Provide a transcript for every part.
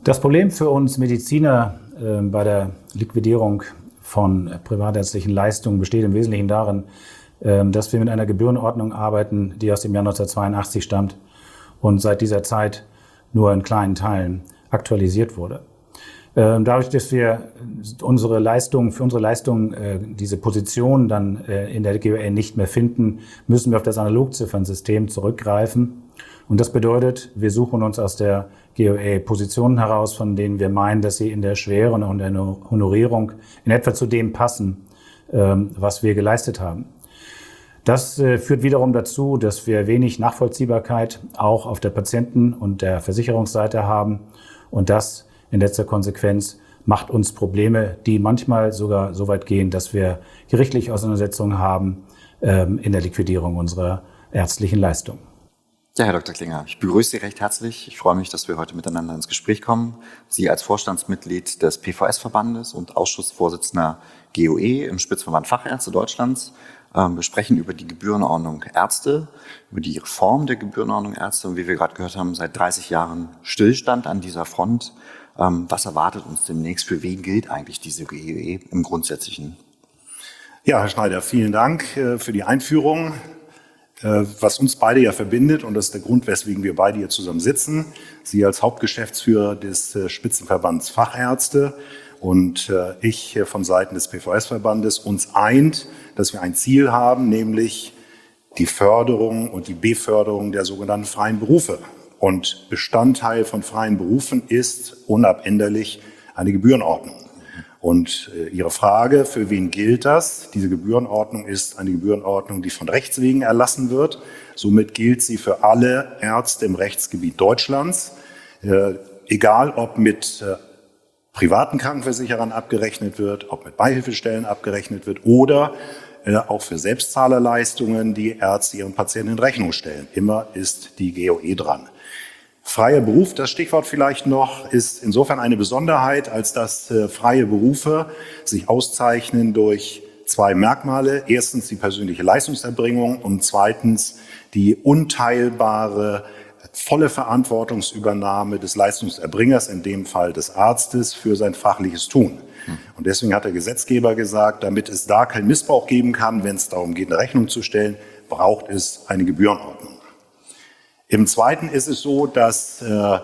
Das Problem für uns Mediziner bei der Liquidierung von privatärztlichen Leistungen besteht im Wesentlichen darin, dass wir mit einer Gebührenordnung arbeiten, die aus dem Jahr 1982 stammt und seit dieser Zeit nur in kleinen Teilen aktualisiert wurde. Dadurch, dass wir für unsere Leistung diese Position dann in der GOE nicht mehr finden, müssen wir auf das Analogziffernsystem zurückgreifen. Und das bedeutet, wir suchen uns aus der GOE Positionen heraus, von denen wir meinen, dass sie in der Schwere und auch in der Honorierung in etwa zu dem passen, was wir geleistet haben. Das führt wiederum dazu, dass wir wenig Nachvollziehbarkeit auch auf der Patienten- und der Versicherungsseite haben. Und das in letzter Konsequenz macht uns Probleme, die manchmal sogar so weit gehen, dass wir gerichtliche Auseinandersetzungen haben in der Liquidierung unserer ärztlichen Leistungen. Ja, Herr Dr. Klinger, ich begrüße Sie recht herzlich. Ich freue mich, dass wir heute miteinander ins Gespräch kommen. Sie als Vorstandsmitglied des PVS-Verbandes und Ausschussvorsitzender GOE im Spitzverband Fachärzte Deutschlands. Wir sprechen über die Gebührenordnung Ärzte, über die Reform der Gebührenordnung Ärzte und wie wir gerade gehört haben, seit 30 Jahren Stillstand an dieser Front. Was erwartet uns demnächst? Für wen gilt eigentlich diese GOE im Grundsätzlichen? Ja, Herr Schneider, vielen Dank für die Einführung. Was uns beide ja verbindet, und das ist der Grund, weswegen wir beide hier zusammen sitzen, Sie als Hauptgeschäftsführer des Spitzenverbands Fachärzte und ich von Seiten des PVS-Verbandes, uns eint, dass wir ein Ziel haben, nämlich die Förderung und die Beförderung der sogenannten freien Berufe. Und Bestandteil von freien Berufen ist unabänderlich eine Gebührenordnung. Und Ihre Frage, für wen gilt das? Diese Gebührenordnung ist eine Gebührenordnung, die von Rechts wegen erlassen wird. Somit gilt sie für alle Ärzte im Rechtsgebiet Deutschlands, egal ob mit privaten Krankenversicherern abgerechnet wird, ob mit Beihilfestellen abgerechnet wird oder auch für Selbstzahlerleistungen, die Ärzte ihren Patienten in Rechnung stellen. Immer ist die GOE dran. Freier Beruf, das Stichwort vielleicht noch, ist insofern eine Besonderheit, als dass freie Berufe sich auszeichnen durch zwei Merkmale. Erstens die persönliche Leistungserbringung und zweitens die unteilbare, volle Verantwortungsübernahme des Leistungserbringers, in dem Fall des Arztes, für sein fachliches Tun. Und deswegen hat der Gesetzgeber gesagt, damit es da keinen Missbrauch geben kann, wenn es darum geht, eine Rechnung zu stellen, braucht es eine Gebührenordnung. Im Zweiten ist es so, dass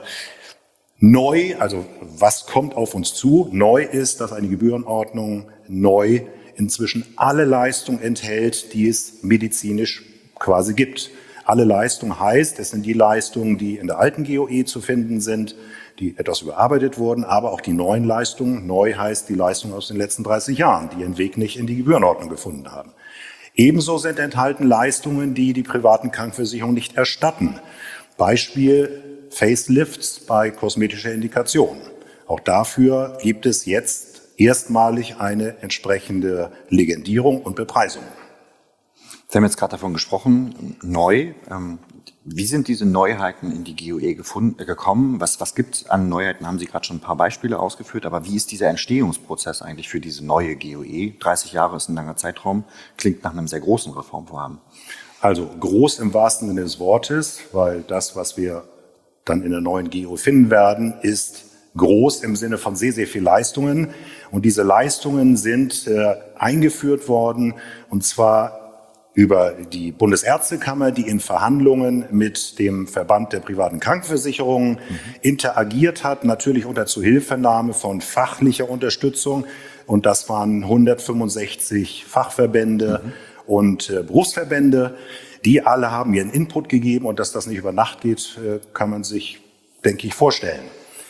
neu, also was kommt auf uns zu, neu ist, dass eine Gebührenordnung neu inzwischen alle Leistungen enthält, die es medizinisch quasi gibt. Alle Leistungen heißt, es sind die Leistungen, die in der alten GOE zu finden sind, die etwas überarbeitet wurden, aber auch die neuen Leistungen. Neu heißt die Leistungen aus den letzten 30 Jahren, die ihren Weg nicht in die Gebührenordnung gefunden haben. Ebenso sind enthalten Leistungen, die die privaten Krankenversicherungen nicht erstatten. Beispiel Facelifts bei kosmetischer Indikation. Auch dafür gibt es jetzt erstmalig eine entsprechende Legendierung und Bepreisung. Sie haben jetzt gerade davon gesprochen, neu. Wie sind diese Neuheiten in die GOE gekommen? Was gibt es an Neuheiten? Haben Sie gerade schon ein paar Beispiele ausgeführt, aber wie ist dieser Entstehungsprozess eigentlich für diese neue GOE? 30 Jahre ist ein langer Zeitraum, klingt nach einem sehr großen Reformvorhaben. Also groß im wahrsten Sinne des Wortes, weil das, was wir dann in der neuen GOE finden werden, ist groß im Sinne von sehr, sehr viel Leistungen. Und diese Leistungen sind eingeführt worden, und zwar über die Bundesärztekammer, die in Verhandlungen mit dem Verband der privaten Krankenversicherungen interagiert hat, natürlich unter Zuhilfenahme von fachlicher Unterstützung. Und das waren 165 Fachverbände und Berufsverbände. Die alle haben ihren Input gegeben, und dass das nicht über Nacht geht, kann man sich, denke ich, vorstellen.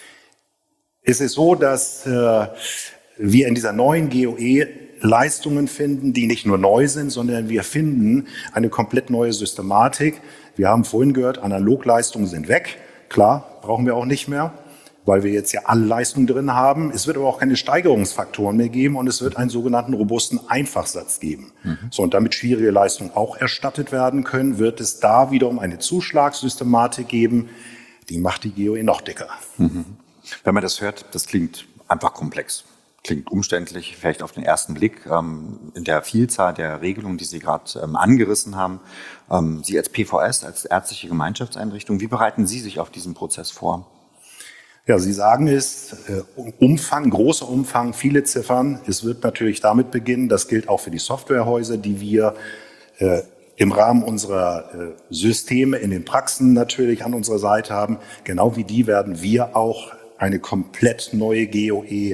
Es ist so, dass wir in dieser neuen GOE Leistungen finden, die nicht nur neu sind, sondern wir finden eine komplett neue Systematik. Wir haben vorhin gehört, Analogleistungen sind weg. Klar, brauchen wir auch nicht mehr, weil wir jetzt ja alle Leistungen drin haben. Es wird aber auch keine Steigerungsfaktoren mehr geben und es wird einen sogenannten robusten Einfachsatz geben. So, und damit schwierige Leistungen auch erstattet werden können, wird es da wiederum eine Zuschlagssystematik geben, die macht die GOE noch dicker. Wenn man das hört, das klingt einfach komplex. Klingt umständlich, vielleicht auf den ersten Blick. In der Vielzahl der Regelungen, die Sie gerade angerissen haben, Sie als PVS, als ärztliche Gemeinschaftseinrichtung, wie bereiten Sie sich auf diesen Prozess vor? Ja, Sie sagen es, Umfang, großer Umfang, viele Ziffern. Es wird natürlich damit beginnen, das gilt auch für die Softwarehäuser, die wir im Rahmen unserer Systeme in den Praxen natürlich an unserer Seite haben. Genau wie die werden wir auch eine komplett neue GOE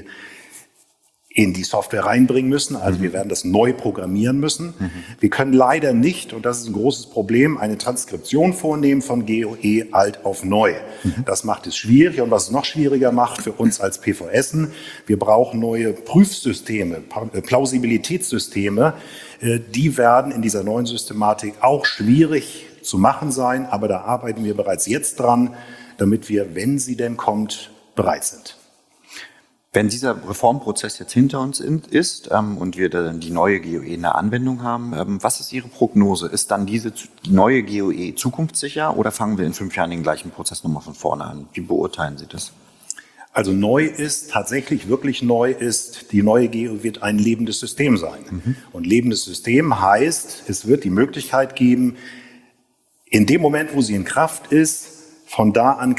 in die Software reinbringen müssen. Also wir werden das neu programmieren müssen. Wir können leider nicht, und das ist ein großes Problem, eine Transkription vornehmen von GOE alt auf neu. Das macht es schwierig, und was es noch schwieriger macht für uns als PVSen, wir brauchen neue Prüfsysteme, Plausibilitätssysteme. Die werden in dieser neuen Systematik auch schwierig zu machen sein, aber da arbeiten wir bereits jetzt dran, damit wir, wenn sie denn kommt, bereit sind. Wenn dieser Reformprozess jetzt hinter uns ist und wir dann die neue GOE in der Anwendung haben, was ist Ihre Prognose? Ist dann die neue GOE zukunftssicher oder fangen wir in 5 Jahren den gleichen Prozess nochmal von vorne an? Wie beurteilen Sie das? Also neu ist, tatsächlich wirklich neu ist, die neue GOE wird ein lebendes System sein. Und lebendes System heißt, es wird die Möglichkeit geben, in dem Moment, wo sie in Kraft ist, von da an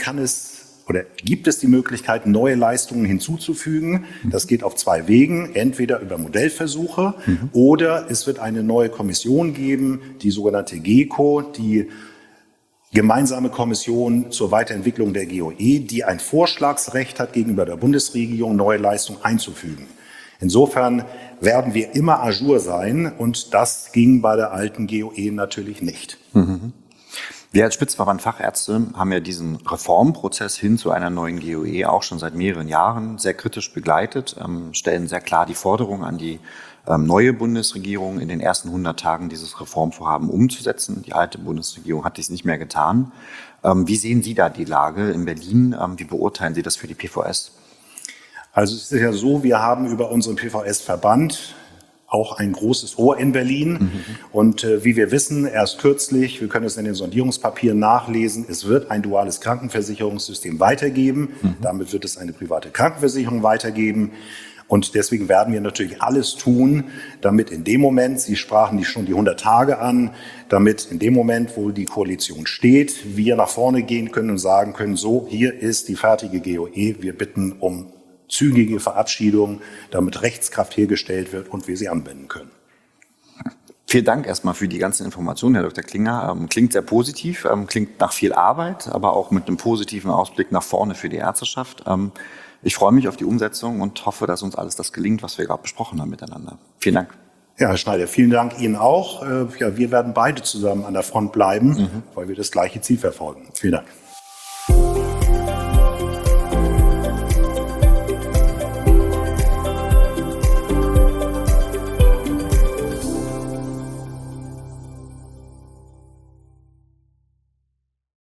gibt es die Möglichkeit, neue Leistungen hinzuzufügen. Das geht auf 2 Wegen, entweder über Modellversuche oder es wird eine neue Kommission geben, die sogenannte GECO, die Gemeinsame Kommission zur Weiterentwicklung der GOE, die ein Vorschlagsrecht hat, gegenüber der Bundesregierung neue Leistungen einzufügen. Insofern werden wir immer à jour sein, und das ging bei der alten GOE natürlich nicht. Wir als Spitzenverband Fachärzte haben ja diesen Reformprozess hin zu einer neuen GOE auch schon seit mehreren Jahren sehr kritisch begleitet, stellen sehr klar die Forderung an die neue Bundesregierung, in den ersten 100 Tagen dieses Reformvorhaben umzusetzen. Die alte Bundesregierung hat dies nicht mehr getan. Wie sehen Sie da die Lage in Berlin? Wie beurteilen Sie das für die PVS? Also es ist ja so, wir haben über unseren PVS-Verband auch ein großes Ohr in Berlin. Und wie wir wissen, erst kürzlich, wir können es in den Sondierungspapieren nachlesen, es wird ein duales Krankenversicherungssystem weitergeben. Damit wird es eine private Krankenversicherung weitergeben. Und deswegen werden wir natürlich alles tun, damit in dem Moment, Sie sprachen schon die 100 Tage an, damit in dem Moment, wo die Koalition steht, wir nach vorne gehen können und sagen können, so, hier ist die fertige GOE, wir bitten um zügige Verabschiedung, damit Rechtskraft hergestellt wird und wir sie anwenden können. Vielen Dank erstmal für die ganzen Informationen, Herr Dr. Klinger. Klingt sehr positiv, klingt nach viel Arbeit, aber auch mit einem positiven Ausblick nach vorne für die Ärzteschaft. Ich freue mich auf die Umsetzung und hoffe, dass uns alles das gelingt, was wir gerade besprochen haben miteinander. Vielen Dank. Ja, Herr Schneider, vielen Dank Ihnen auch. Ja, wir werden beide zusammen an der Front bleiben, weil wir das gleiche Ziel verfolgen. Vielen Dank.